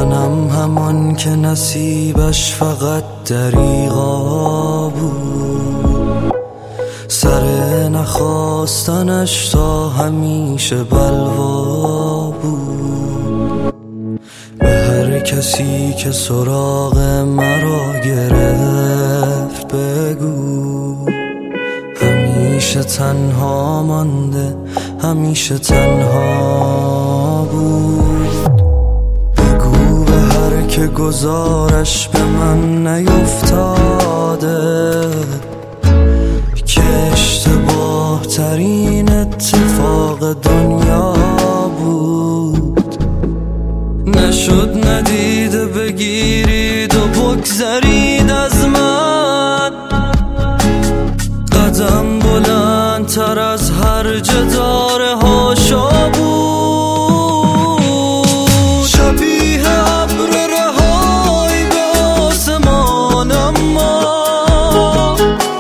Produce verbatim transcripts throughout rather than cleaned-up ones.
منم همان که نصیبش فقط دریغا بود، سر نخواستنش تا همیشه بلوا بود. به هر کسی که سراغ مرا گرفت بگو همیشه تنها مانده، همیشه تنها بود. بگو به هر که گذارش به من نیفتاده که اشتباه ترین اتفاق دنیا بود. نشد ندیده بگیرید و بگذرید از من، قدم بلندتر از هر جدار هاشا بود. شبیه ابر رهایی به آسمان، اما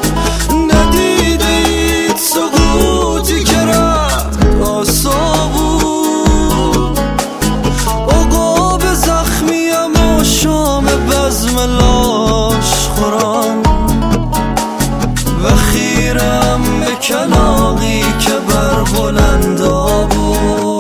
ندیدید سقوطی که رفت آسا بود. عقاب زخمیم و شام بزم لاش خورم و خیرم به کلاغی که بر بلندا بود.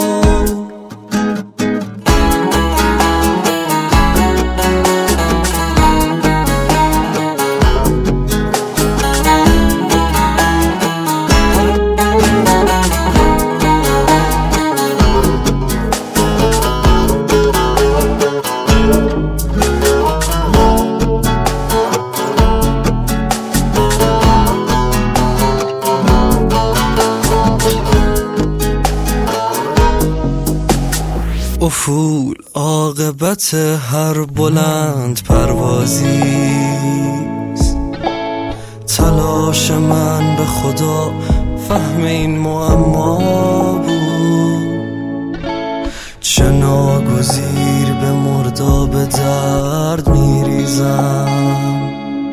افول عاقبت هر بلند پروازیست، تلاش من به خدا فهم این معما بود. چه ناگزیر به مرداب درد میریزم،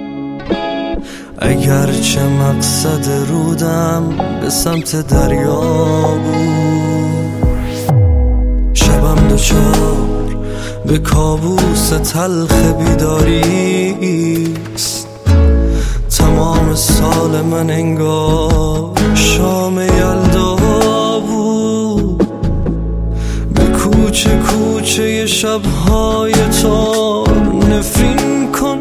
اگرچه مقصد رودم به سمت دریا بود. شبم دوچار به کابوس تلخ بیداریست، تمام سال من انگار شام یلدا بود. به کوچه کوچه شبهای تو نفرین کن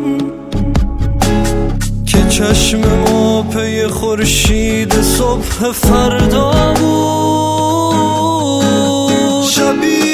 که چشم ما پی خورشید صبح فردا بود. شبیه